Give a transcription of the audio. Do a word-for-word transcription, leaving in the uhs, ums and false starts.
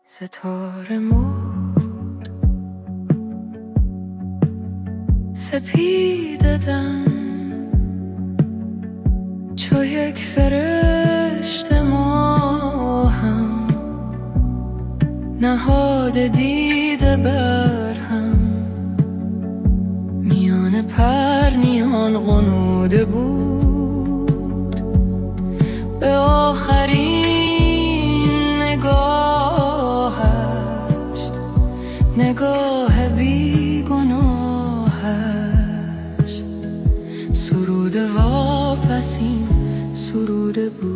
ستاره مود سپیددم چو یک فرشته ماهم، نهاده دیده بر هم، میان پرنیان غنوده بود به آخرین نگاهش، نگاه بی گناهش. سرود واپسین سروده بود.